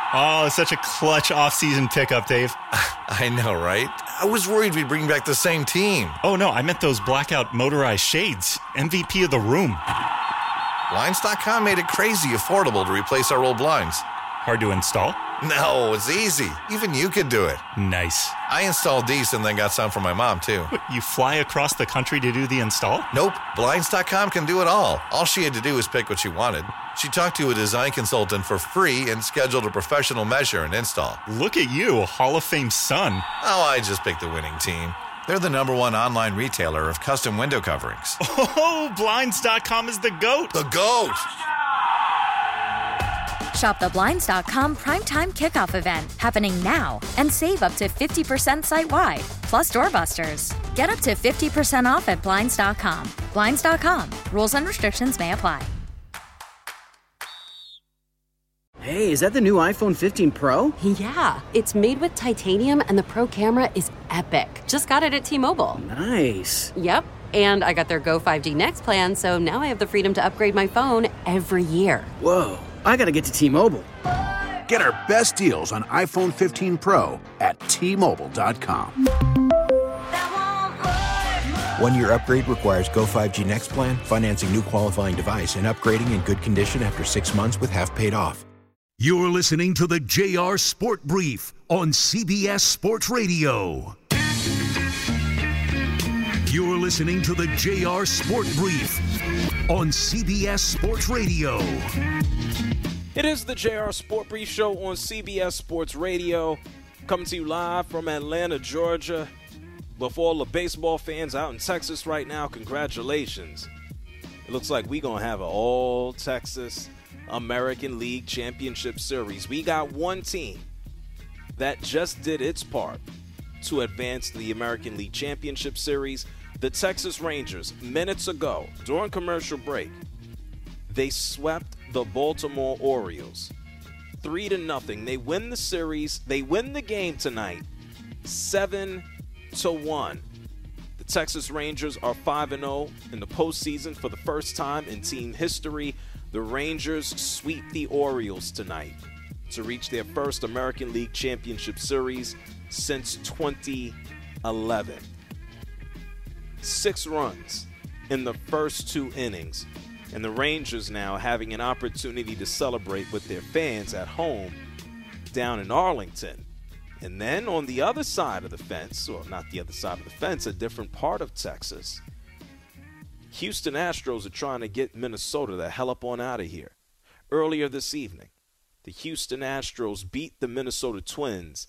Oh, such a clutch off-season pickup, Dave. I know, right? I was worried we'd bring back the same team. Oh, no, I meant those blackout motorized shades. MVP of the room. Blinds.com made it crazy affordable to replace our old blinds. Hard to install? No, it's easy. Even you could do it. Nice. I installed these and then got some for my mom, too. You fly across the country to do the install? Nope. Blinds.com can do it all. All she had to do was pick what she wanted. She talked to a design consultant for free and scheduled a professional measure and install. Look at you, a Hall of Fame son. Oh, I just picked the winning team. They're the #1 online retailer of custom window coverings. Oh, Blinds.com is the GOAT. The GOAT! Shop the Blinds.com Primetime Kickoff event happening now and save up to 50% site-wide, plus doorbusters. Get up to 50% off at Blinds.com. Blinds.com. Rules and restrictions may apply. Hey, is that the new iPhone 15 Pro? Yeah, it's made with titanium and the Pro camera is epic. Just got it at T-Mobile. Nice. Yep, and I got their Go 5G Next plan, so now I have the freedom to upgrade my phone every year. Whoa, I gotta get to T-Mobile. Get our best deals on iPhone 15 Pro at T-Mobile.com. 1-year upgrade requires Go 5G Next plan, financing new qualifying device, and upgrading in good condition after 6 months with half paid off. You're listening to the JR Sport Brief on CBS Sports Radio. You're listening to the JR Sport Brief on CBS Sports Radio. It is the JR Sport Brief show on CBS Sports Radio, coming to you live from Atlanta, Georgia. But for all the baseball fans out in Texas right now, congratulations. It looks like we're going to have an all-Texas American League Championship Series. We got one team that just did its part to advance to the American League Championship Series. The Texas Rangers, minutes ago, during commercial break, they swept the Baltimore Orioles 3-0. They win the series. They win the game tonight 7-1. The Texas Rangers are 5-0 in the postseason for the first time in team history. The Rangers sweep the Orioles tonight to reach their first American League Championship Series since 2011. 6 runs in the first 2 innings, and the Rangers now having an opportunity to celebrate with their fans at home down in Arlington. And then on the other side of the fence, or not the other side of the fence, a different part of Texas, Houston Astros are trying to get Minnesota the hell up on out of here. Earlier this evening, the Houston Astros beat the Minnesota Twins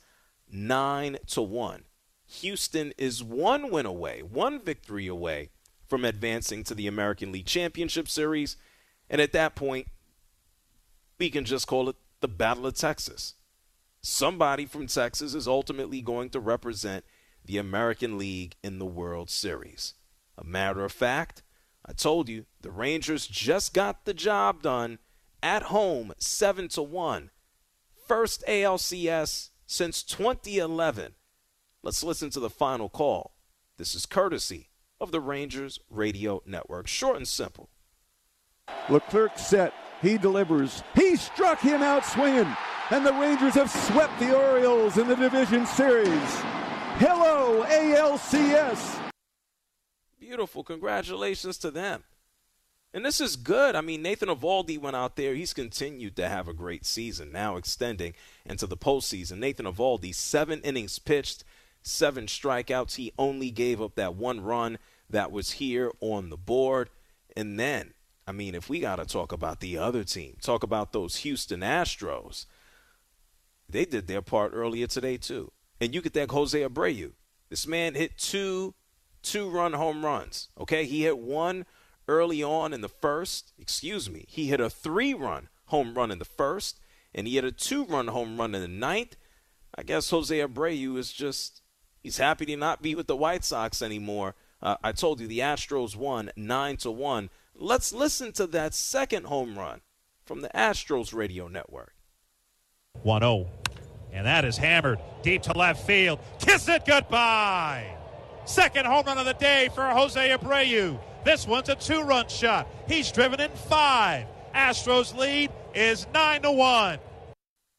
9-1. Houston is 1 win away, 1 victory away from advancing to the American League Championship Series. And at that point, we can just call it the Battle of Texas. Somebody from Texas is ultimately going to represent the American League in the World Series. A matter of fact, I told you, the Rangers just got the job done at home 7-1. First ALCS since 2011. Let's listen to the final call. This is courtesy of the Rangers Radio Network. Short and simple. Leclerc set. He delivers. He struck him out swinging. And the Rangers have swept the Orioles in the division series. Hello, ALCS. Beautiful. Congratulations to them. And this is good. I mean, Nathan Eovaldi went out there. He's continued to have a great season, now extending into the postseason. Nathan Eovaldi, 7 innings pitched, 7 strikeouts. He only gave up that 1 run that was here on the board. And then, I mean, if we got to talk about the other team, talk about those Houston Astros, they did their part earlier today too. And you could thank Jose Abreu. This man hit 2 two-run home runs, okay? He hit 1 early on in the first. He hit a 3-run home run in the first, and he hit a 2-run home run in the 9th. I guess Jose Abreu is just, he's happy to not be with the White Sox anymore. I told you the Astros won 9-1. Let's listen to that second home run from the Astros Radio Network. 1-0, and that is hammered deep to left field. Kiss it goodbye. Second home run of the day for Jose Abreu. This one's a 2-run shot. He's driven in 5. Astros lead is 9-1.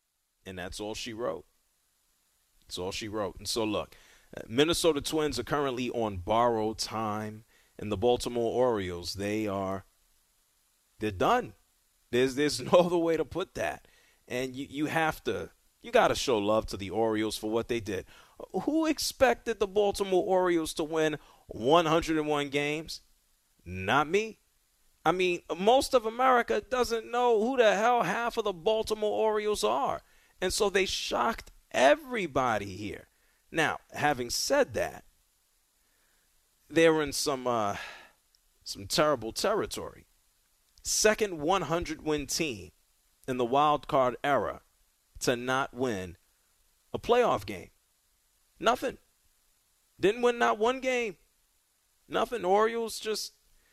And that's all she wrote. That's all she wrote. And so, look, Minnesota Twins are currently on borrowed time, and the Baltimore Orioles, they're done. There's no other way to put that. And you got to show love to the Orioles for what they did. Who expected the Baltimore Orioles to win 101 games? Not me. I mean, most of America doesn't know who the hell half of the Baltimore Orioles are. And so they shocked everybody here. Now, having said that, they're in some terrible territory. Second 100-win team in the wild card era to not win a playoff game. Nothing. Didn't win not one game. Nothing. Orioles just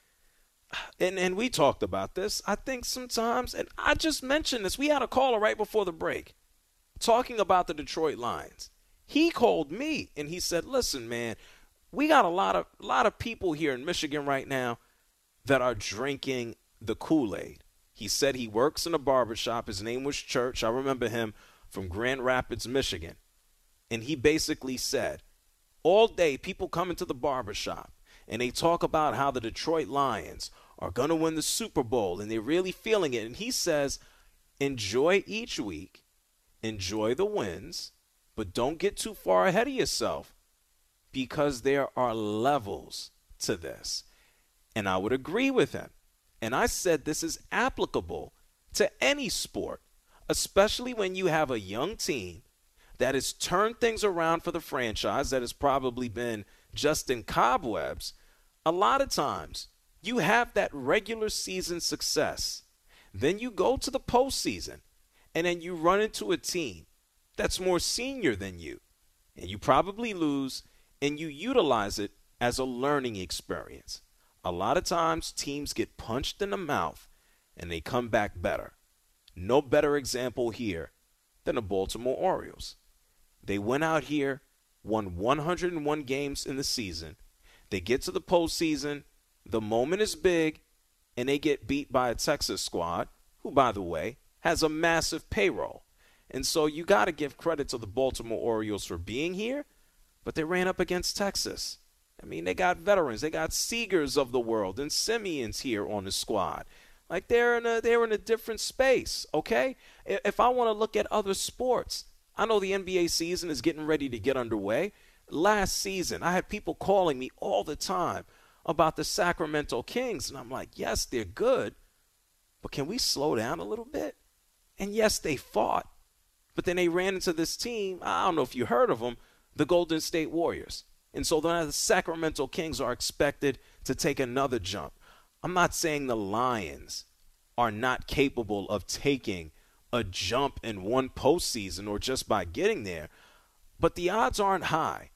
and we talked about this. I think sometimes, and I just mentioned this, we had a caller right before the break talking about the Detroit Lions. He called me and he said, listen, man, we got a lot of people here in Michigan right now that are drinking the Kool-Aid. He said he works in a barbershop. His name was Church. I remember him from Grand Rapids, Michigan. And he basically said, all day people come into the barbershop and they talk about how the Detroit Lions are going to win the Super Bowl and they're really feeling it. And he says, enjoy each week, enjoy the wins, but don't get too far ahead of yourself because there are levels to this. And I would agree with him. And I said this is applicable to any sport, especially when you have a young team that has turned things around for the franchise that has probably been just in cobwebs. A lot of times you have that regular season success. Then you go to the postseason and then you run into a team that's more senior than you. And you probably lose and you utilize it as a learning experience. A lot of times teams get punched in the mouth and they come back better. No better example here than the Baltimore Orioles. They went out here, won 101 games in the season. They get to the postseason, the moment is big, and they get beat by a Texas squad, who, by the way, has a massive payroll. And so you got to give credit to the Baltimore Orioles for being here, but they ran up against Texas. I mean, they got veterans. They got Seagers of the world and Simeons here on the squad. Like they're in a different space, okay? If I want to look at other sports, I know the NBA season is getting ready to get underway. Last season, I had people calling me all the time about the Sacramento Kings, and I'm like, yes, they're good, but can we slow down a little bit? And yes, they fought, but then they ran into this team, I don't know if you heard of them, the Golden State Warriors. And so the Sacramento Kings are expected to take another jump. I'm not saying the Lions are not capable of taking a jump in one postseason or just by getting there, but the odds aren't high.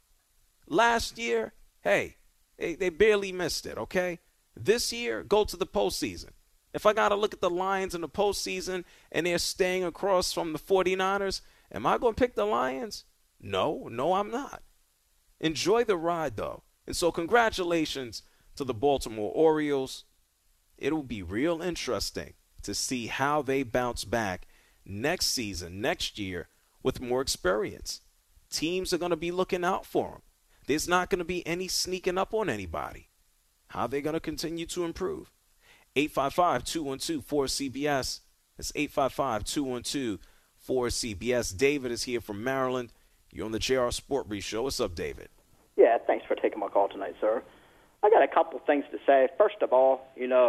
Last year, hey, they barely missed it, okay? This year, go to the postseason. If I got to look at the Lions in the postseason and they're staying across from the 49ers, am I going to pick the Lions? No, I'm not. Enjoy the ride, though. And so congratulations to the Baltimore Orioles. It'll be real interesting to see how they bounce back next season, next year, with more experience. Teams are going to be looking out for them. There's not going to be any sneaking up on anybody. How are they going to continue to improve? 855-212-4CBS. That's 855-212-4CBS. David is here from Maryland. You're on the JR Sport Brief Show. What's up, David? Yeah, thanks for taking my call tonight, sir. I got a couple things to say. First of all,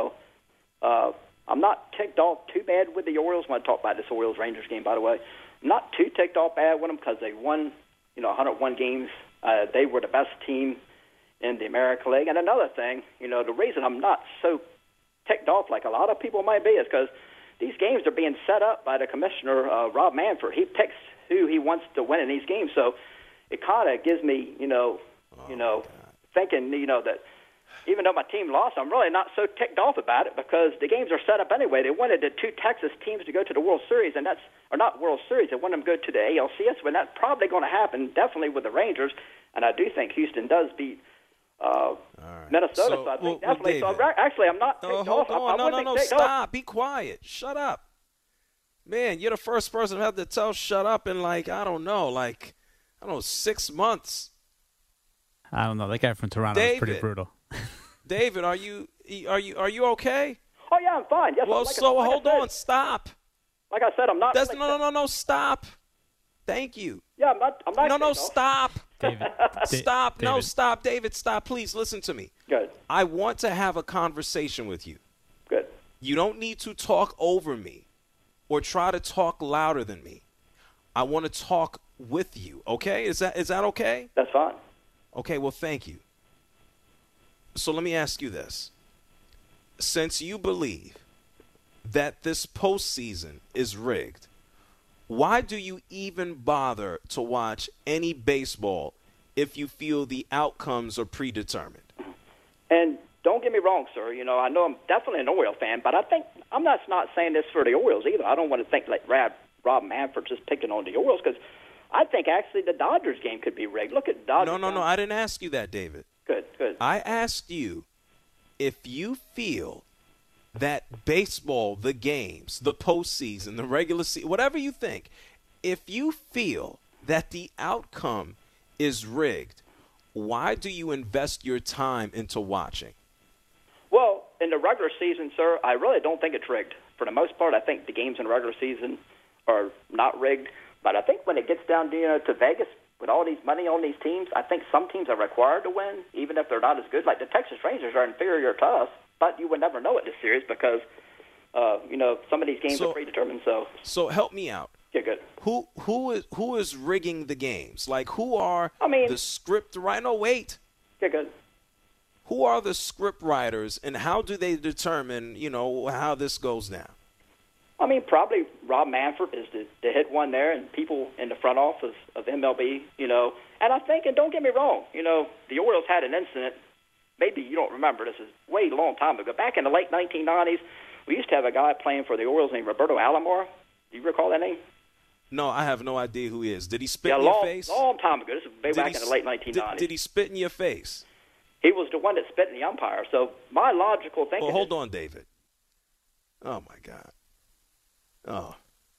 I'm not ticked off too bad with the Orioles. When I talk about this Orioles-Rangers game, by the way, I'm not too ticked off bad with them because they won, 101 games. They were the best team in the American League. And another thing, the reason I'm not so ticked off like a lot of people might be is because these games are being set up by the commissioner, Rob Manfred. He picks who he wants to win in these games. So it kind of gives me, thinking, that even though my team lost, I'm really not so ticked off about it because the games are set up anyway. They wanted the two Texas teams to go to the World Series, and not World Series. They want them to go to the ALCS, but that's probably going to happen, definitely with the Rangers. And I do think Houston does beat Minnesota. So I think definitely. So actually, I'm not ticked off. No, stop. Be quiet. Shut up. Man, you're the first person to have to tell shut up in, I don't know, 6 months. I don't know. That guy from Toronto is pretty brutal. David, are you okay? Oh, yeah, I'm fine. Yes, well, hold on. Stop. Like I said, I'm not. No, stop. Thank you. Yeah, I'm not. No, stop. David. Stop. David. No, stop. David, stop. Please listen to me. Good. I want to have a conversation with you. Good. You don't need to talk over me or try to talk louder than me. I want to talk with you, okay? Is that okay? That's fine. Okay, well, thank you. So let me ask you this. Since you believe that this postseason is rigged, why do you even bother to watch any baseball if you feel the outcomes are predetermined? And don't get me wrong, sir. You know, I know I'm definitely an Oriole fan, but I think I'm not saying this for the Orioles either. I don't want to think like Rob Manfred just picking on the Orioles, because I think actually the Dodgers game could be rigged. Look at Dodgers. No. I didn't ask you that, David. Good. I asked you if you feel that baseball, the games, the postseason, the regular season, whatever you think, if you feel that the outcome is rigged, why do you invest your time into watching? Well, in the regular season, sir, I really don't think it's rigged. For the most part, I think the games in the regular season are not rigged. But I think when it gets down to Vegas, with all these money on these teams, I think some teams are required to win, even if they're not as good. Like the Texas Rangers are inferior to us, but you would never know it this series because, some of these games are predetermined. So help me out. Yeah, good. Who is rigging the games? Like, who are the script writers? No, wait. Yeah, good. Who are the script writers, and how do they determine, how this goes down? I mean, probably Rob Manfred is the hit one there, and people in the front office of MLB, And I think, and don't get me wrong, the Orioles had an incident. Maybe you don't remember. This is way a long time ago. Back in the late 1990s, we used to have a guy playing for the Orioles named Roberto Alomar. Do you recall that name? No, I have no idea who he is. Did he spit in your face? Long time ago. This is way back in the late 1990s. Did he spit in your face? He was the one that spit in the umpire. So my logical thinking Well, hold on, David. Oh, my God. Oh.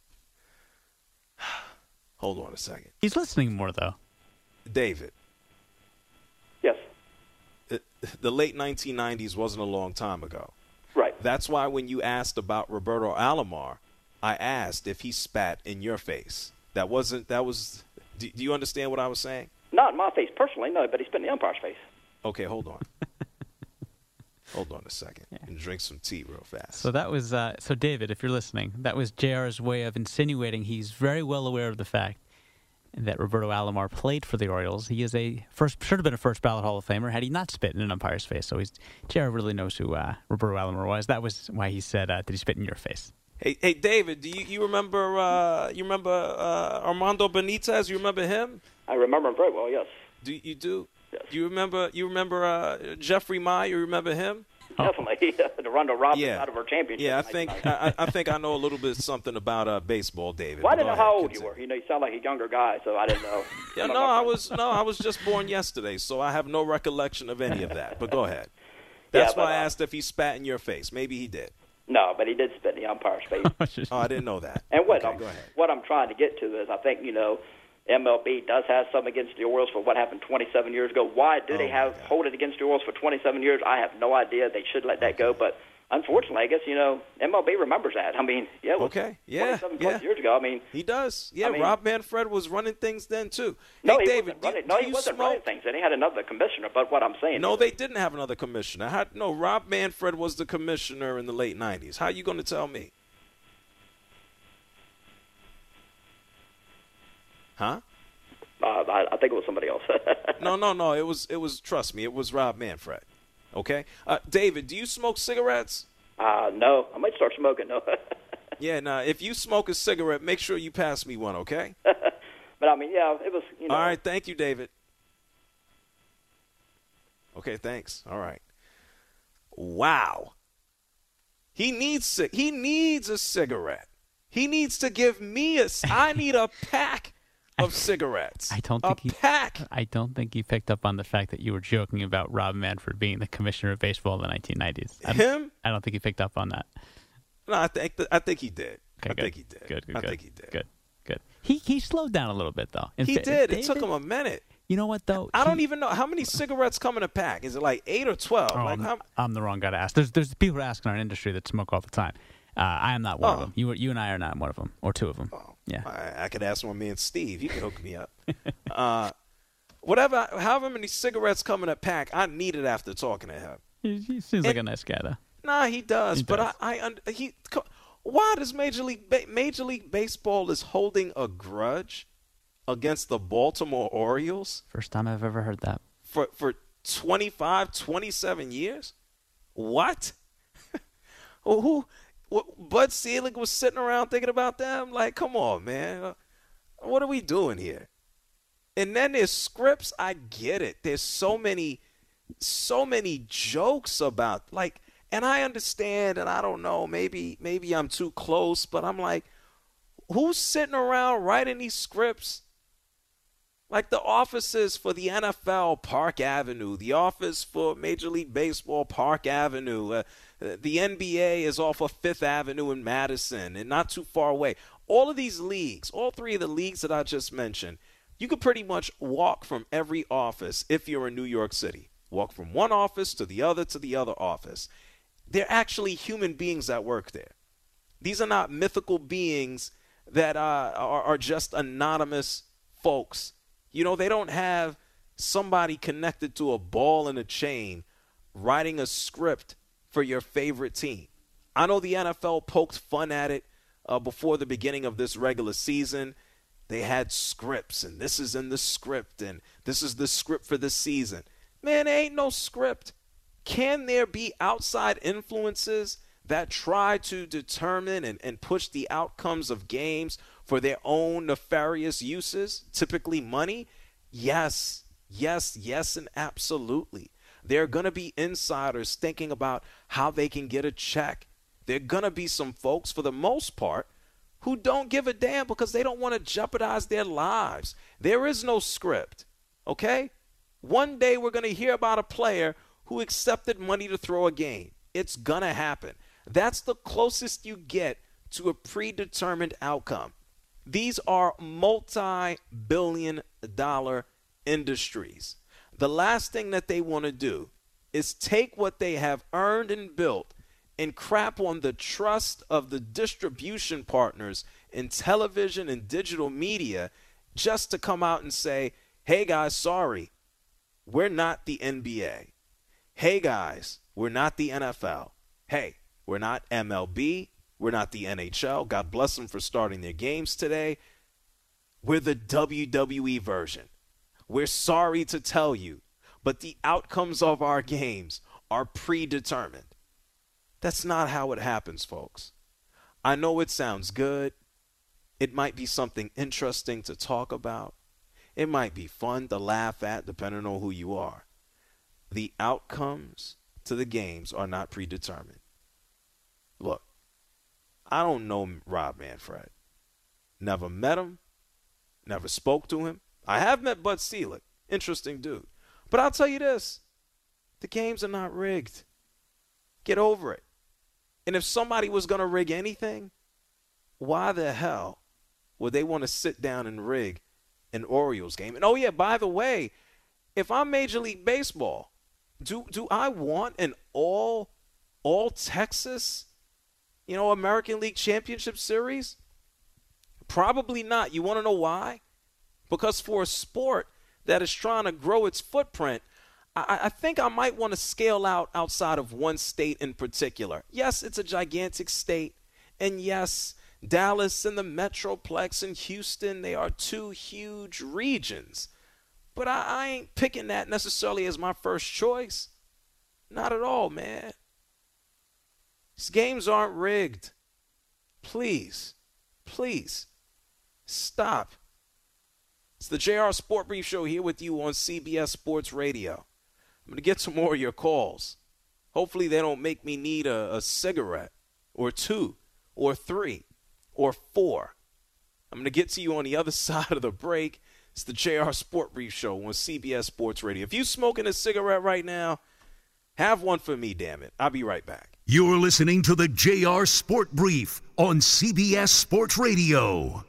Hold on a second. He's listening more, though. David. Yes. The late 1990s wasn't a long time ago. Right. That's why when you asked about Roberto Alomar, I asked if he spat in your face. Do you understand what I was saying? Not in my face personally, no, but he spit in the umpire's face. Okay, hold on. Hold on a second and drink some tea real fast. So that was so David, if you're listening, that was JR's way of insinuating he's very well aware of the fact that Roberto Alomar played for the Orioles. He is should have been a first ballot Hall of Famer had he not spit in an umpire's face. So JR really knows who Roberto Alomar was. That was why he said, "Did he spit in your face?" Hey, David, do you remember Armando Benitez? You remember him? I remember him very well. Yes. You do? Yes. You remember Jeffrey Meyer? You remember him? Definitely, the Rondo Robinson out of our championship. Yeah, I think I know a little bit something about baseball, David. Well, I didn't know how old you were. You sound like a younger guy, so I didn't know. I was just born yesterday, so I have no recollection of any of that. But go ahead. That's why I asked if he spat in your face. Maybe he did. No, but he did spit in the umpire's face. Oh, I didn't know that. And go ahead. What I'm trying to get to is, I think MLB does have some against the Orioles for what happened 27 years ago. Why do they hold it against the Orioles for 27 years? I have no idea. They should let that go. But unfortunately, I guess, MLB remembers that. I mean, 27 plus years ago. I mean, he does. Yeah, Rob Manfred was running things then, too. No, hey, he David, wasn't running things. Then he had another commissioner. But what I'm saying No, they didn't have another commissioner. Rob Manfred was the commissioner in the late 90s. How are you going to tell me? Huh? I think it was somebody else. No. It was. Trust me, it was Rob Manfred. Okay, David, do you smoke cigarettes? No, I might start smoking. No. Yeah, if you smoke a cigarette, make sure you pass me one, okay? But I mean, yeah, it was. All right, thank you, David. Okay, thanks. All right. Wow. He needs a cigarette. He needs to give me I need a pack of cigarettes. I don't think he picked up on the fact that you were joking about Rob Manfred being the commissioner of baseball in the 1990s. I don't think he picked up on that. No, I think he did. Okay, I think he did. Good. I think he did. Good. He slowed down a little bit, though. He did. It took him a minute. You know what, though? I don't even know. How many cigarettes come in a pack? Is it like 8 or 12? Oh, I'm the wrong guy to ask. There's people who ask in our industry that smoke all the time. I am not one of them. You and I are not one of them, or two of them. Oh, yeah. I could ask my man Steve. He could hook me up. However many cigarettes come in a pack, I need it after talking to him. He seems like a nice guy, though. Nah, he does. But why does Major League Baseball is holding a grudge against the Baltimore Orioles? First time I've ever heard that. For 25, 27 years? What? Bud Selig was sitting around thinking about them? Like, come on, man. What are we doing here? And then there's scripts. I get it. There's so many jokes about, like, and I understand, and I don't know, maybe I'm too close, but I'm like, who's sitting around writing these scripts? Like the offices for the NFL, Park Avenue. The office for Major League Baseball, Park Avenue. The NBA is off of Fifth Avenue in Madison and not too far away. All of these leagues, all three of the leagues that I just mentioned, you could pretty much walk from every office if you're in New York City. Walk from one office to the other office. They're actually human beings that work there. These are not mythical beings that are just anonymous folks. You know, they don't have somebody connected to a ball and a chain writing a script for your favorite team. I know the NFL poked fun at it before the beginning of this regular season. They had scripts, and this is in the script, and this is the script for this season. Man, there ain't no script. Can there be outside influences that try to determine and push the outcomes of games for their own nefarious uses, typically money? Yes, and absolutely. There are going to be insiders thinking about how they can get a check. There are going to be some folks, for the most part, who don't give a damn because they don't want to jeopardize their lives. There is no script, okay? One day we're going to hear about a player who accepted money to throw a game. It's going to happen. That's the closest you get to a predetermined outcome. These are multi-billion-dollar industries. The last thing that they want to do is take what they have earned and built and crap on the trust of the distribution partners in television and digital media just to come out and say, hey, guys, sorry, we're not the NBA. Hey, guys, we're not the NFL. Hey, we're not MLB. We're not the NHL. God bless them for starting their games today. We're the WWE version. We're sorry to tell you, but the outcomes of our games are predetermined. That's not how it happens, folks. I know it sounds good. It might be something interesting to talk about. It might be fun to laugh at, depending on who you are. The outcomes to the games are not predetermined. Look, I don't know Rob Manfred. Never met him. Never spoke to him. I have met Bud Selig. Interesting dude. But I'll tell you this. The games are not rigged. Get over it. And if somebody was going to rig anything, why the hell would they want to sit down and rig an Orioles game? And, oh, yeah, by the way, if I'm Major League Baseball, do I want an all Texas, American League Championship Series? Probably not. You want to know why? Because for a sport that is trying to grow its footprint, I think I might want to scale out outside of one state in particular. Yes, it's a gigantic state. And yes, Dallas and the Metroplex and Houston, they are two huge regions. But I ain't picking that necessarily as my first choice. Not at all, man. These games aren't rigged. Please, stop. It's the JR Sport Brief Show here with you on CBS Sports Radio. I'm going to get some more of your calls. Hopefully they don't make me need a cigarette or two or three or four. I'm going to get to you on the other side of the break. It's the JR Sport Brief Show on CBS Sports Radio. If you're smoking a cigarette right now, have one for me, damn it. I'll be right back. You're listening to the JR Sport Brief on CBS Sports Radio.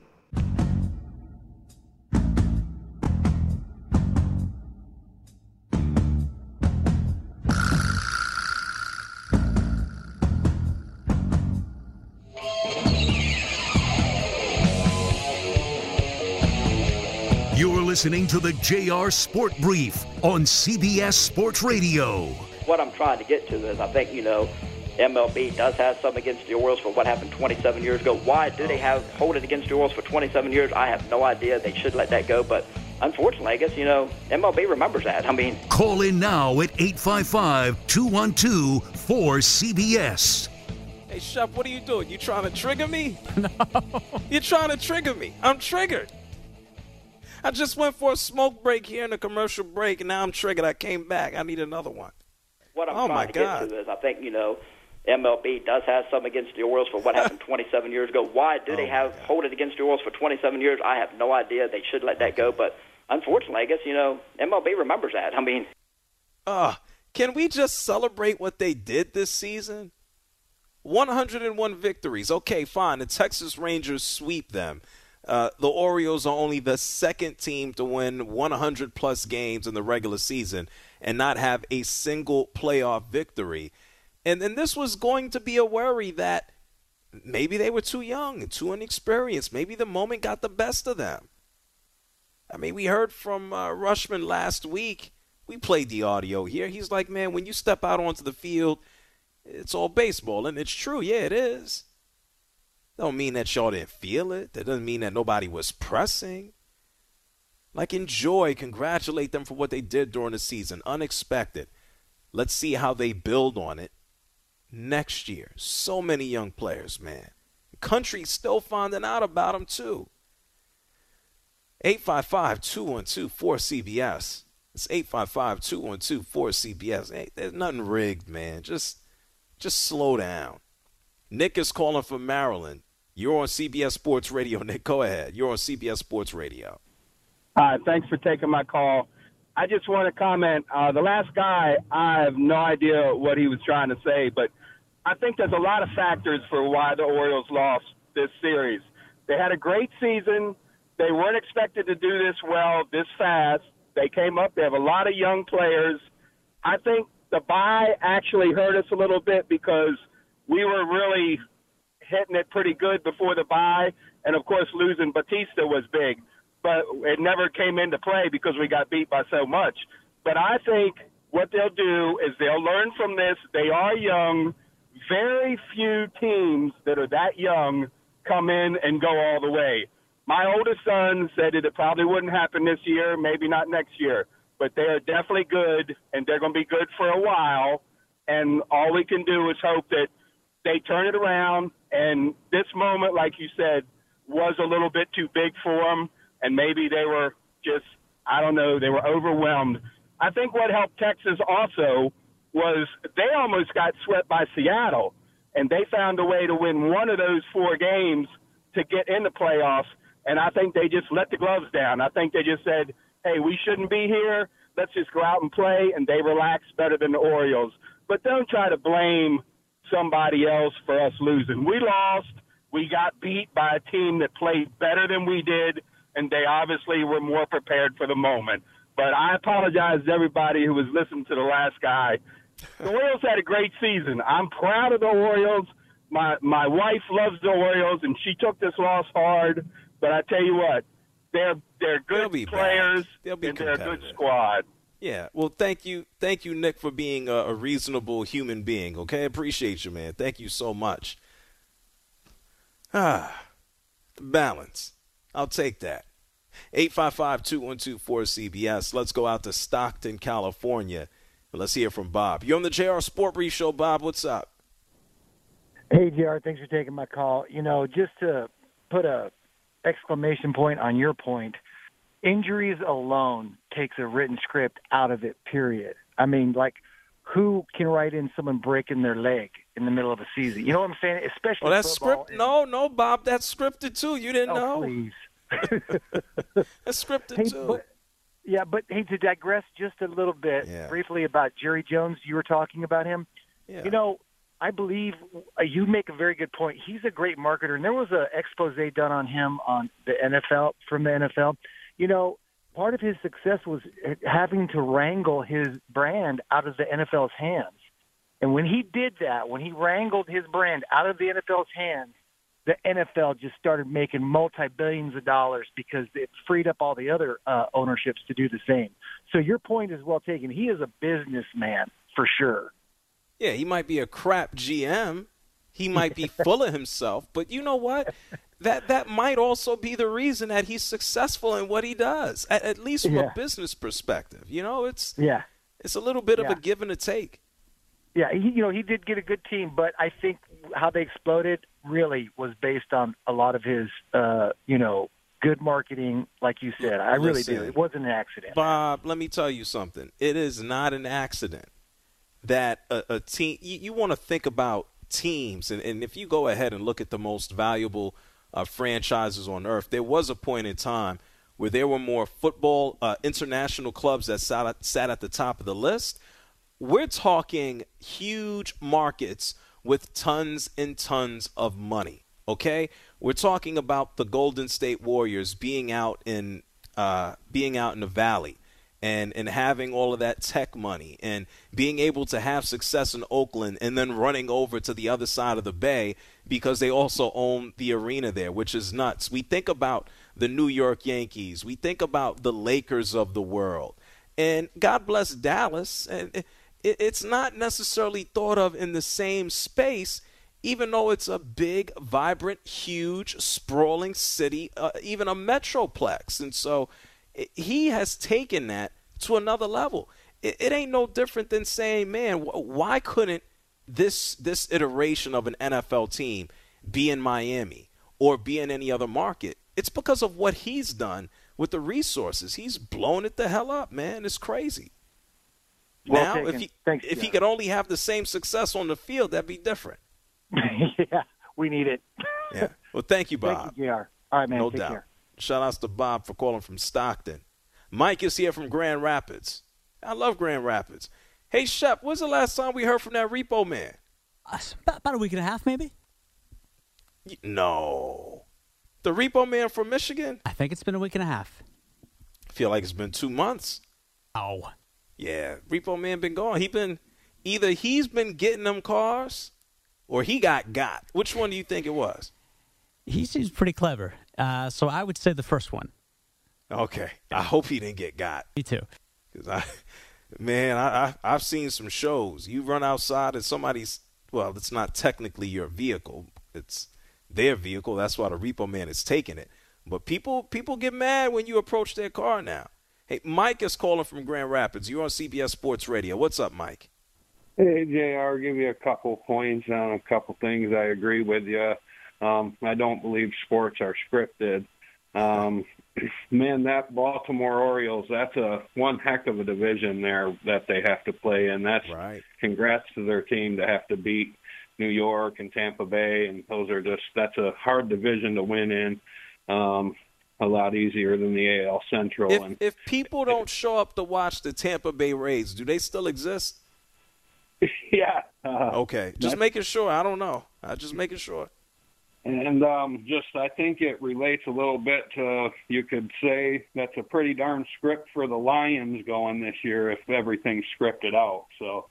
You're listening to the JR Sport Brief on CBS Sports Radio. What I'm trying to get to is I think, MLB does have some against the Orioles for what happened 27 years ago. Why do they hold it against the Orioles for 27 years? I have no idea. They should let that go. But unfortunately, I guess, MLB remembers that. Call in now at 855-212-4CBS. Hey, Shep, what are you doing? You trying to trigger me? No. You're trying to trigger me. I'm triggered. I just went for a smoke break here in a commercial break, and now I'm triggered. I came back. I need another one. What I'm trying to get to is I think, MLB does have some against the Orioles for what happened 27 years ago. Why do they hold it against the Orioles for 27 years? I have no idea. They should let that go. But unfortunately, I guess, MLB remembers that. Can we just celebrate what they did this season? 101 victories. Okay, fine. The Texas Rangers sweep them. The Orioles are only the second team to win 100-plus games in the regular season and not have a single playoff victory. And then this was going to be a worry that maybe they were too young, too inexperienced. Maybe the moment got the best of them. We heard from Rushman last week. We played the audio here. He's like, man, when you step out onto the field, it's all baseball. And it's true. Yeah, it is. Don't mean that y'all didn't feel it. That doesn't mean that nobody was pressing. Enjoy, congratulate them for what they did during the season. Unexpected. Let's see how they build on it next year. So many young players, man. The country's still finding out about them, too. 855-212-4CBS. It's 855-212-4CBS. Hey, there's nothing rigged, man. Just slow down. Nick is calling from Maryland. You're on CBS Sports Radio. Nick, go ahead. You're on CBS Sports Radio. Hi, thanks for taking my call. I just want to comment. The last guy, I have no idea what he was trying to say, but I think there's a lot of factors for why the Orioles lost this series. They had a great season. They weren't expected to do this well, this fast. They came up. They have a lot of young players. I think the bye actually hurt us a little bit because we were really hitting it pretty good before the bye. And, of course, losing Batista was big. But it never came into play because we got beat by so much. But I think what they'll do is they'll learn from this. They are young. Very few teams that are that young come in and go all the way. My oldest son said that it probably wouldn't happen this year, maybe not next year. But they are definitely good, and they're going to be good for a while. And all we can do is hope that they turn it around. And this moment, like you said, was a little bit too big for them. And maybe they were just, they were overwhelmed. I think what helped Texas also was they almost got swept by Seattle, and they found a way to win one of those 4 games to get in the playoffs, and I think they just let the gloves down. I think they just said, hey, we shouldn't be here. Let's just go out and play, and they relaxed better than the Orioles. But don't try to blame somebody else for us losing. We lost. We got beat by a team that played better than we did, and they obviously were more prepared for the moment. But I apologize to everybody who was listening to the last guy. The Orioles had a great season. I'm proud of the Orioles. My wife loves the Orioles, and she took this loss hard. But I tell you what, they're good players, and they're a good squad. Yeah, well, thank you, Nick, for being a reasonable human being, okay? Appreciate you, man. Thank you so much. Balance. I'll take that. 855-212-4CBS. Let's go out to Stockton, California. Let's hear from Bob. You're on the JR Sport Brief Show. Bob, what's up? Hey, JR, thanks for taking my call. Just to put a exclamation point on your point, injuries alone takes a written script out of it, period. Who can write in someone breaking their leg in the middle of a season? You know what I'm saying? Especially that's football. No, Bob, that's scripted too. You didn't know? Please. That's scripted too. But to digress just a little bit briefly about Jerry Jones, you were talking about him. Yeah. I believe you make a very good point. He's a great marketer, and there was an expose done on him on the NFL from the NFL. You know, part of his success was having to wrangle his brand out of the NFL's hands. And when he did that, when he wrangled his brand out of the NFL's hands, the NFL just started making multi-billions of dollars because it freed up all the other ownerships to do the same. So your point is well taken. He is a businessman for sure. Yeah, he might be a crap GM. He might be full of himself. But you know what? That might also be the reason that he's successful in what he does, at least from a business perspective. You know, it's a little bit of a give and a take. Yeah, he did get a good team, but I think how they exploded really was based on a lot of his, good marketing, like you said. I really do. It wasn't an accident. Bob, let me tell you something. It is not an accident that a team – you want to think about teams, and if you go ahead and look at the most valuable franchises on earth, there was a point in time where there were more football international clubs that sat at the top of the list. We're talking huge markets with tons and tons of money, okay? We're talking about the Golden State Warriors being out in the Valley and having all of that tech money and being able to have success in Oakland and then running over to the other side of the bay because they also own the arena there, which is nuts. We think about the New York Yankees. We think about the Lakers of the world. And God bless Dallas. And it's not necessarily thought of in the same space, even though it's a big, vibrant, huge, sprawling city, even a metroplex. And so he has taken that to another level. It ain't no different than saying, man, why couldn't this iteration of an NFL team be in Miami or be in any other market? It's because of what he's done with the resources. He's blown it the hell up, man. It's crazy. Well now, if he could only have the same success on the field, that'd be different. Yeah, we need it. Yeah. Well, thank you, Bob. Thank you, JR. All right, man. No Take doubt. care. Shout outs to Bob for calling from Stockton. Mike is here from Grand Rapids. I love Grand Rapids. Hey, Shep, when's the last time we heard from that Repo Man? About a week and a half, maybe. No. The Repo Man from Michigan? I think it's been a week and a half. I feel like it's been 2 months. Oh. Yeah, Repo Man been gone. He's been getting them cars or he got. Which one do you think it was? He seems pretty clever. So I would say the first one. Okay. I hope he didn't get got. Me too. Because I've seen some shows. You run outside and somebody's, well, it's not technically your vehicle. It's their vehicle. That's why the Repo Man is taking it. But people get mad when you approach their car now. Hey, Mike is calling from Grand Rapids. You're on CBS Sports Radio. What's up, Mike? Hey, JR, I'll give you a couple points on a couple things. I agree with you. I don't believe sports are scripted. Man, that Baltimore Orioles, that's one heck of a division there that they have to play in. That's right. Congrats to their team to have to beat New York and Tampa Bay, and that's a hard division to win in. A lot easier than the AL Central. If people don't show up to watch the Tampa Bay Rays, do they still exist? Yeah. Okay. Just making sure. I don't know. Just making sure. And I think it relates a little bit to, you could say that's a pretty darn script for the Lions going this year if everything's scripted out. So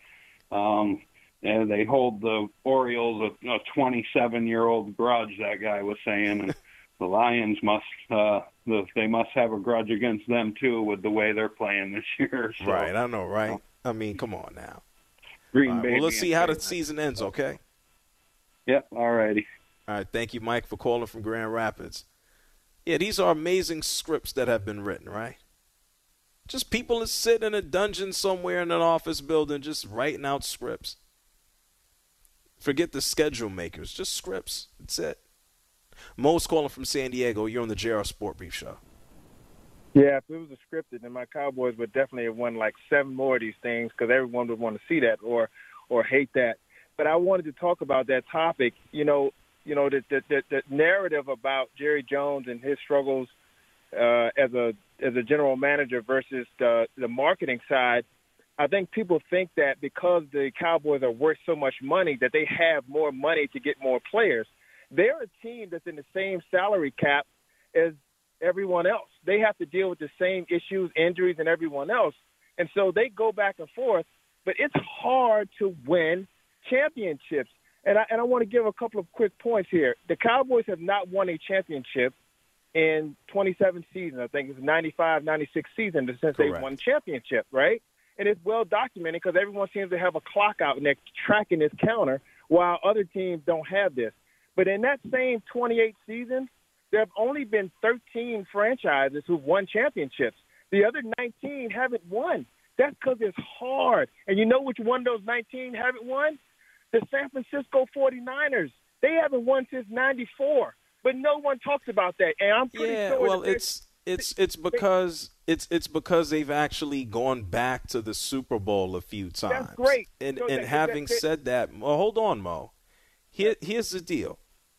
and they hold the Orioles a 27-year-old grudge, that guy was saying. And the Lions must have a grudge against them, too, with the way they're playing this year. So, right. I know, right? I mean, come on now. Green Bay. Well, let's see how the season ends, okay? Yep, all righty. All right, thank you, Mike, for calling from Grand Rapids. Yeah, these are amazing scripts that have been written, right? Just people that sit in a dungeon somewhere in an office building just writing out scripts. Forget the schedule makers, just scripts. That's it. Mo's calling from San Diego. You're on the JR Sport Brief Show. Yeah, if it was a scripted, then my Cowboys would definitely have won like 7 more of these things because everyone would want to see that or hate that. But I wanted to talk about that topic. The narrative about Jerry Jones and his struggles as a general manager versus the marketing side. I think people think that because the Cowboys are worth so much money that they have more money to get more players. They're a team that's in the same salary cap as everyone else. They have to deal with the same issues, injuries, and everyone else. And so they go back and forth, but it's hard to win championships. And I want to give a couple of quick points here. The Cowboys have not won a championship in 27 seasons. I think it's 95, 96 season since they won championship, right? And it's well documented because everyone seems to have a clock out and they're tracking this counter while other teams don't have this. But in that same 28 seasons, there have only been 13 franchises who've won championships. The other 19 haven't won. That's because it's hard. And you know which one of those 19 haven't won? The San Francisco 49ers. They haven't won since 94. But no one talks about that. And I'm pretty sure well, it's because they've actually gone back to the Super Bowl a few times. That's great. And having said that, well, hold on, Mo. Here's the deal.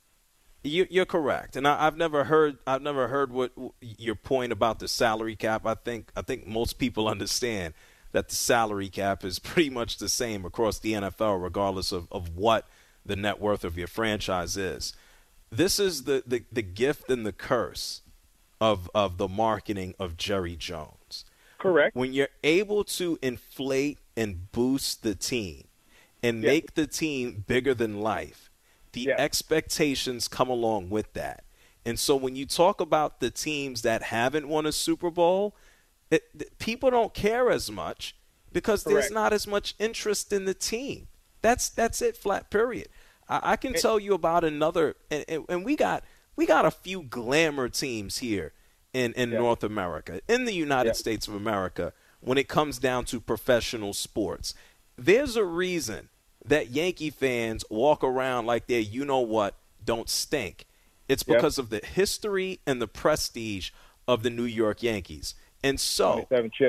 You're correct, and I've never heard what your point about the salary cap. I think most people understand that the salary cap is pretty much the same across the NFL, regardless of what the net worth of your franchise is. This is the gift and the curse of the marketing of Jerry Jones. Correct. When you're able to inflate and boost the team and make the team bigger than life, the expectations come along with that. And so when you talk about the teams that haven't won a Super Bowl, people don't care as much because there's not as much interest in the team. That's it, flat period. I can tell you about another, and we got a few glamour teams here in North America, in the United States of America, when it comes down to professional sports. There's a reason that Yankee fans walk around like they're you-know-what, don't stink. It's because of the history and the prestige of the New York Yankees. And so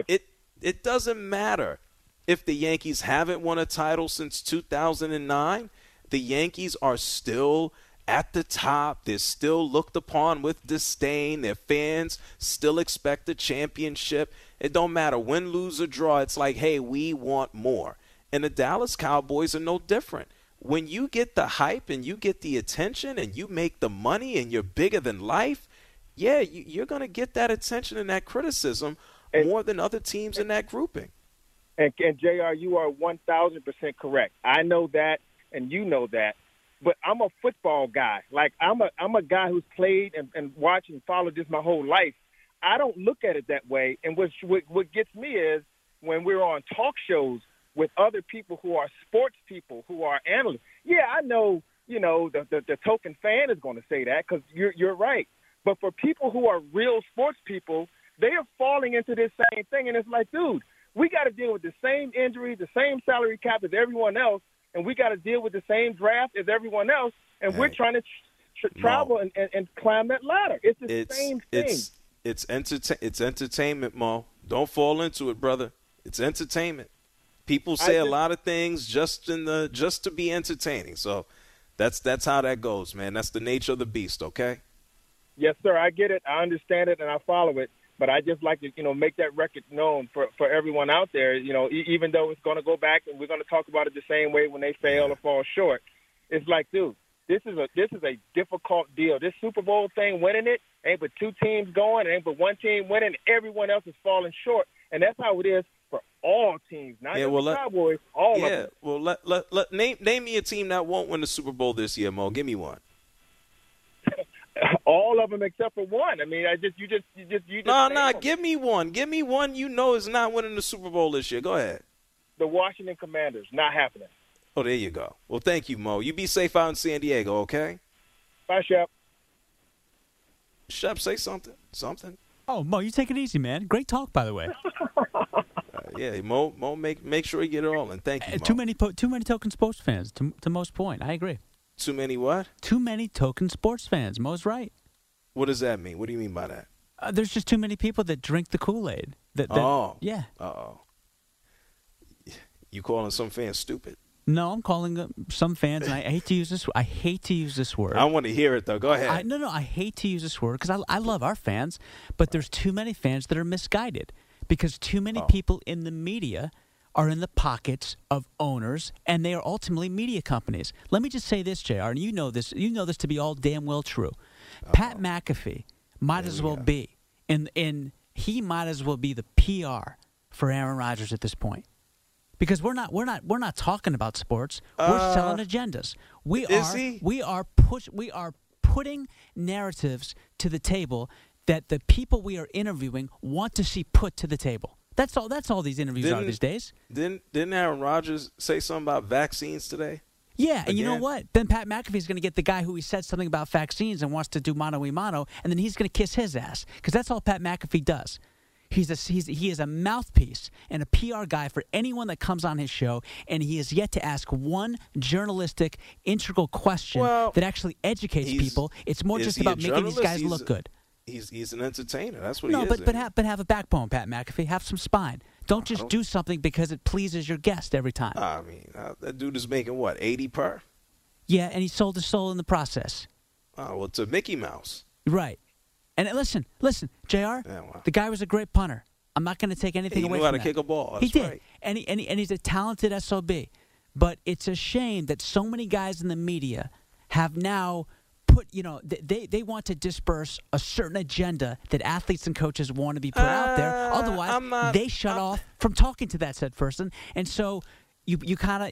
it doesn't matter if the Yankees haven't won a title since 2009. The Yankees are still at the top. They're still looked upon with disdain. Their fans still expect a championship. It don't matter win, lose, or draw. It's like, hey, we want more. And the Dallas Cowboys are no different. When you get the hype and you get the attention and you make the money and you're bigger than life, you're going to get that attention and that criticism more than other teams in that grouping. And JR, you are 1,000% correct. I know that, and you know that. But I'm a football guy. Like, I'm a guy who's played and watched and followed this my whole life. I don't look at it that way. And what gets me is when we're on talk shows with other people who are sports people, who are analysts. Yeah, I know, the token fan is going to say that because you're right. But for people who are real sports people, they are falling into this same thing. And it's like, dude, we got to deal with the same injuries, the same salary cap as everyone else, and we got to deal with the same draft as everyone else, and we're trying to travel and climb that ladder. It's the same thing. It's entertainment, Mo. Don't fall into it, brother. It's entertainment. People say a lot of things just to be entertaining. So that's how that goes, man. That's the nature of the beast, okay? Yes, sir. I get it. I understand it, and I follow it. But I just like to, make that record known for everyone out there. Even though it's going to go back and we're going to talk about it the same way when they fail or fall short. It's like, dude, this is a difficult deal. This Super Bowl thing, winning it, ain't but two teams going, ain't but one team winning. Everyone else is falling short, and that's how it is for all teams, not just the Cowboys. All of them. Well, let name me a team that won't win the Super Bowl this year, Mo. Give me one. All of them except for one. I mean, you just. No. Give me one. Give me one. Is not winning the Super Bowl this year. Go ahead. The Washington Commanders. Not happening. Oh, there you go. Well, thank you, Mo. You be safe out in San Diego, okay? Bye, Shep. Shep, say something. Something. Oh, Mo, you take it easy, man. Great talk, by the way. Mo, make sure you get it all in. Thank you, Mo. Too many token sports fans. To Mo's point, I agree. Too many what? Too many token sports fans. Mo's right. What does that mean? What do you mean by that? There's just too many people that drink the Kool-Aid. Yeah. Uh-oh. You calling some fans stupid? No, I'm calling some fans, and I hate to use this. I hate to use this word. I want to hear it though. Go ahead. I hate to use this word because I love our fans, but there's too many fans that are misguided because too many people in the media are in the pockets of owners, and they are ultimately media companies. Let me just say this, JR, and you know this to be all damn well true. Pat McAfee might as well be, he might as well be the PR for Aaron Rodgers at this point. Because we're not talking about sports. We're selling agendas. We are putting narratives to the table that the people we are interviewing want to see put to the table. That's all these interviews are these days. Didn't Aaron Rodgers say something about vaccines today? Yeah, and you know what? Then Pat McAfee's going to get the guy who he said something about vaccines and wants to do mano-a-mano, and then he's going to kiss his ass because that's all Pat McAfee does. He is a mouthpiece and a PR guy for anyone that comes on his show, and he has yet to ask one journalistic, integral question that actually educates people. It's more just about making these guys look good. He's an entertainer. That's what he is. No, but have a backbone, Pat McAfee. Have some spine. Don't just do something because it pleases your guest every time. I mean, that dude is making what, 80 per? Yeah, and he sold his soul in the process. Oh, well, to Mickey Mouse. Right. And listen, JR, the guy was a great punter. I'm not going to take anything away from that. He knew how to kick a ball. That's he did. Right. And he's a talented SOB. But it's a shame that so many guys in the media have now put, they want to disperse a certain agenda that athletes and coaches want to be put out there. Otherwise, they shut off from talking to that said person. And so you kind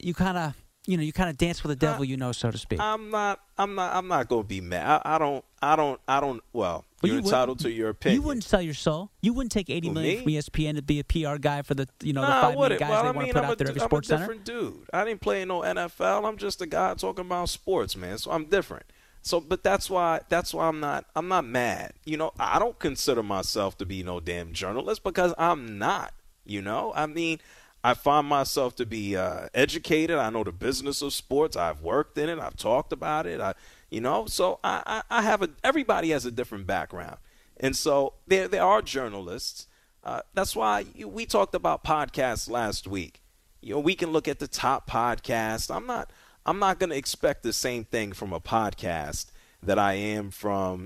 of dance with the devil, so to speak. I'm not going to be mad. I don't. Well, you're entitled to your opinion. You wouldn't sell your soul. You wouldn't take $80 million from ESPN to be a PR guy for the 5 million guys they want to put out there every sports center. I'm a different dude. I didn't play in no NFL. I'm just a guy talking about sports, man. So I'm different. So, but that's why I'm not mad. I don't consider myself to be no damn journalist because I'm not. I mean, I find myself to be educated. I know the business of sports. I've worked in it. I've talked about it. So I have everybody has a different background. And so there are journalists. That's why we talked about podcasts last week. We can look at the top podcasts. I'm not going to expect the same thing from a podcast that I am from,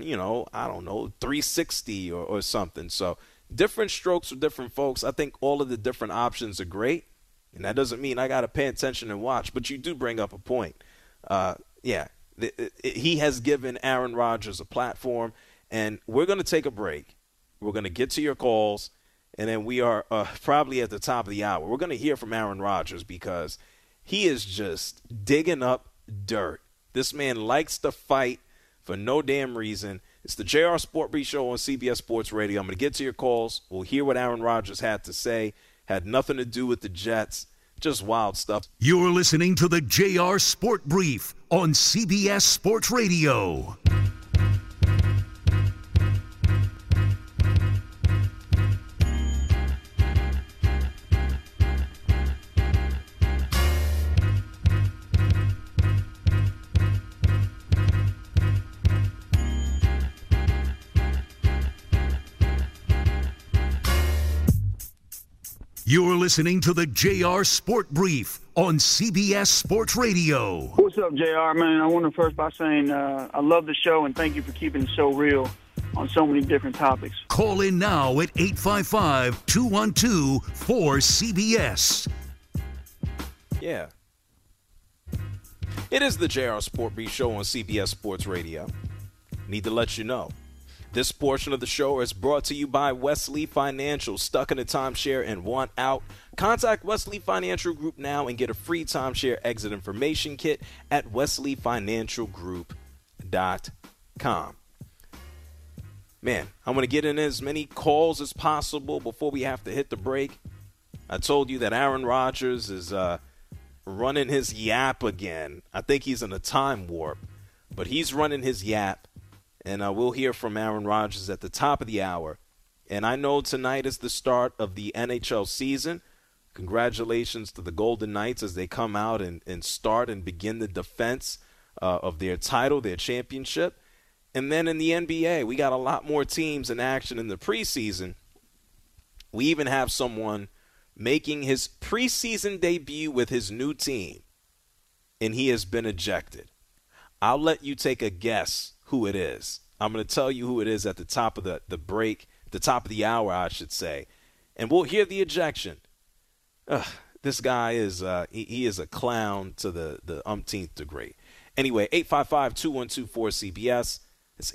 360 or something. So different strokes for different folks. I think all of the different options are great. And that doesn't mean I got to pay attention and watch. But you do bring up a point. He has given Aaron Rodgers a platform. And we're going to take a break. We're going to get to your calls. And then we are probably at the top of the hour. We're going to hear from Aaron Rodgers because he is just digging up dirt. This man likes to fight for no damn reason. It's the JR Sport Brief Show on CBS Sports Radio. I'm going to get to your calls. We'll hear what Aaron Rodgers had to say. Had nothing to do with the Jets. Just wild stuff. You're listening to the JR Sport Brief on CBS Sports Radio. You're listening to the JR Sport Brief on CBS Sports Radio. What's up, JR, man? I want to first by saying I love the show and thank you for keeping it so real on so many different topics. Call in now at 855-212-4CBS. Yeah. It is the JR Sport Brief Show on CBS Sports Radio. Need to let you know. This portion of the show is brought to you by Wesley Financial. Stuck in a timeshare and want out? Contact Wesley Financial Group now and get a free timeshare exit information kit at wesleyfinancialgroup.com. Man, I'm going to get in as many calls as possible before we have to hit the break. I told you that Aaron Rodgers is running his yap again. I think he's in a time warp, but he's running his yap. And we'll hear from Aaron Rodgers at the top of the hour. And I know tonight is the start of the NHL season. Congratulations to the Golden Knights as they come out and start and begin the defense of their title, their championship. And then in the NBA, we got a lot more teams in action in the preseason. We even have someone making his preseason debut with his new team, and he has been ejected. I'll let you take a guess who it is. I'm going to tell you who it is at the top of the break, the top of the hour, I should say. And we'll hear the ejection. This guy is he is a clown to the umpteenth degree. Anyway, 855-212-4CBS. It's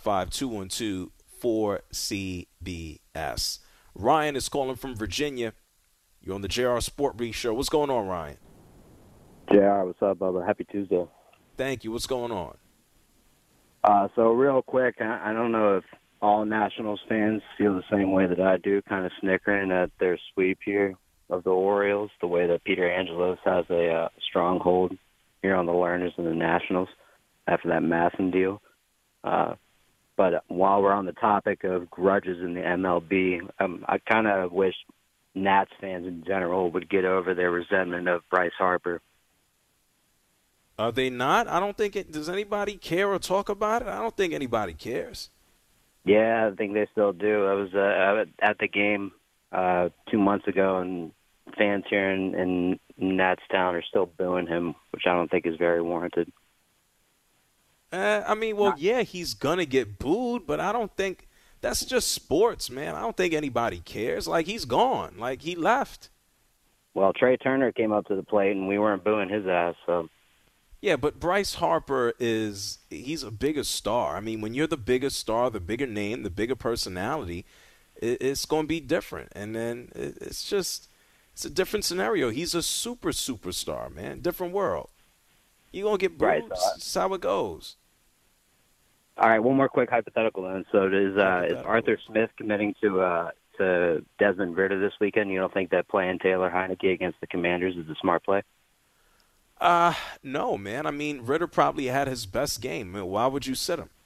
855-212-4CBS. Ryan is calling from Virginia. You're on the JR Sport Brief Show. What's going on, Ryan? JR, what's up, Bubba? Happy Tuesday. Thank you. What's going on? So real quick, I don't know if all Nationals fans feel the same way that I do, kind of snickering at their sweep here of the Orioles, the way that Peter Angelos has a stronghold here on the Lerners and the Nationals after that Masson deal. But while we're on the topic of grudges in the MLB, I kind of wish Nats fans in general would get over their resentment of Bryce Harper. Are they not? I don't think it. Does anybody care or talk about it? I don't think anybody cares. Yeah, I think they still do. I was at the game 2 months ago, and fans here in Natstown are still booing him, which I don't think is very warranted. Yeah, he's going to get booed, but I don't think that's just sports, man. I don't think anybody cares. Like, he's gone. Like, he left. Well, Trey Turner came up to the plate, and we weren't booing his ass, so. Yeah, but Bryce Harper he's a bigger star. I mean, when you're the biggest star, the bigger name, the bigger personality, it's going to be different. And then it's a different scenario. He's a superstar, man. Different world. You're going to get booed. Right, that's how it goes. All right, one more quick hypothetical then. So is Arthur Smith committing to Desmond Ritter this weekend? You don't think that playing Taylor Heineke against the Commanders is a smart play? No, man. I mean, Ritter probably had his best game. Why would you sit him?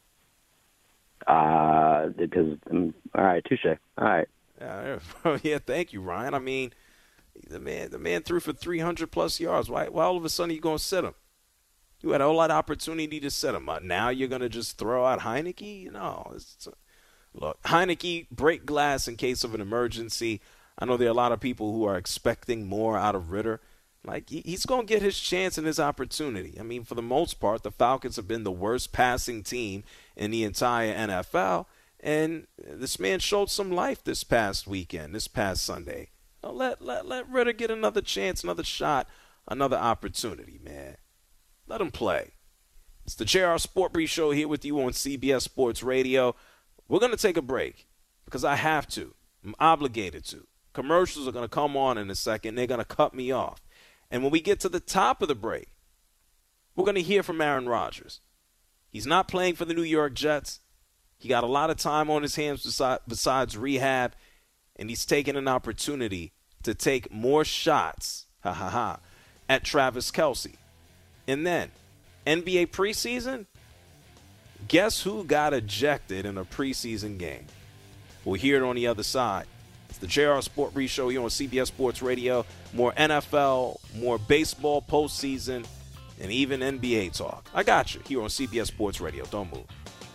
Because all right, touche. All right. Yeah, thank you, Ryan. I mean, the man threw for 300+ yards. Why all of a sudden are you going to sit him? You had a whole lot of opportunity to sit him. Now you're going to just throw out Heineke? No. Look, Heineke, break glass in case of an emergency. I know there are a lot of people who are expecting more out of Ritter. Like, he's going to get his chance and his opportunity. I mean, for the most part, the Falcons have been the worst passing team in the entire NFL. And this man showed some life this past weekend, this past Sunday. Let Ritter get another chance, another shot, another opportunity, man. Let him play. It's the JR Sport Brief Show here with you on CBS Sports Radio. We're going to take a break because I have to. I'm obligated to. Commercials are going to come on in a second. They're going to cut me off. And when we get to the top of the break, we're going to hear from Aaron Rodgers. He's not playing for the New York Jets. He got a lot of time on his hands besides rehab, and he's taking an opportunity to take more shots at Travis Kelce. And then, NBA preseason, guess who got ejected in a preseason game? We'll hear it on the other side. It's the JR Sport Brief Show here on CBS Sports Radio. More NFL, more baseball postseason, and even NBA talk. I got you here on CBS Sports Radio. Don't move.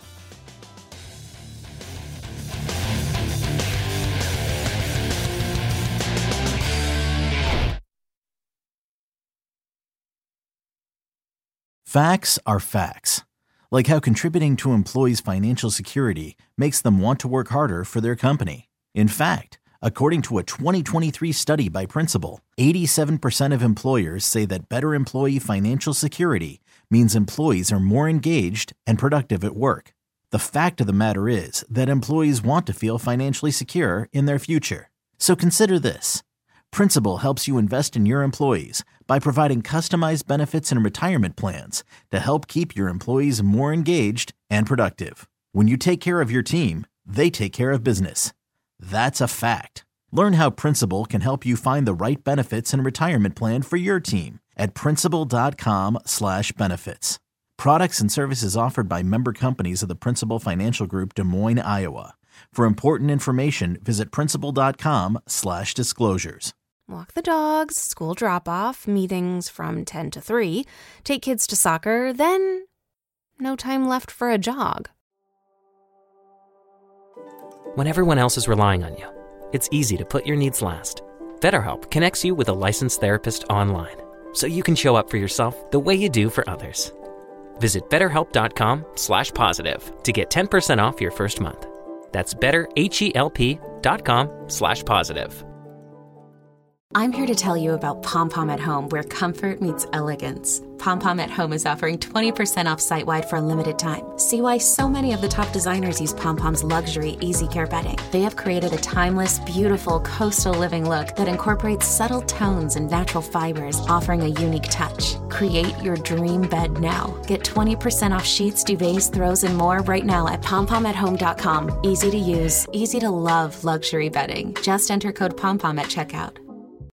Facts are facts. Like how contributing to employees' financial security makes them want to work harder for their company. In fact, according to a 2023 study by Principal, 87% of employers say that better employee financial security means employees are more engaged and productive at work. The fact of the matter is that employees want to feel financially secure in their future. So consider this. Principal helps you invest in your employees by providing customized benefits and retirement plans to help keep your employees more engaged and productive. When you take care of your team, they take care of business. That's a fact. Learn how Principal can help you find the right benefits and retirement plan for your team at principal.com/benefits. Products and services offered by member companies of the Principal Financial Group, Des Moines, Iowa. For important information, visit principal.com/disclosures. Walk the dogs, school drop-off, meetings from 10 to 3, take kids to soccer, then no time left for a jog. When everyone else is relying on you, it's easy to put your needs last. BetterHelp connects you with a licensed therapist online, so you can show up for yourself the way you do for others. Visit BetterHelp.com/positive to get 10% off your first month. That's BetterHelp.com/positive. I'm here to tell you about Pom Pom at Home, where comfort meets elegance. Pom Pom at Home is offering 20% off site-wide for a limited time. See why so many of the top designers use Pom Pom's luxury Easy Care bedding. They have created a timeless, beautiful coastal living look that incorporates subtle tones and natural fibers, offering a unique touch. Create your dream bed now. Get 20% off sheets, duvets, throws, and more right now at pompomathome.com. Easy to use, easy to love luxury bedding. Just enter code POMPOM at checkout.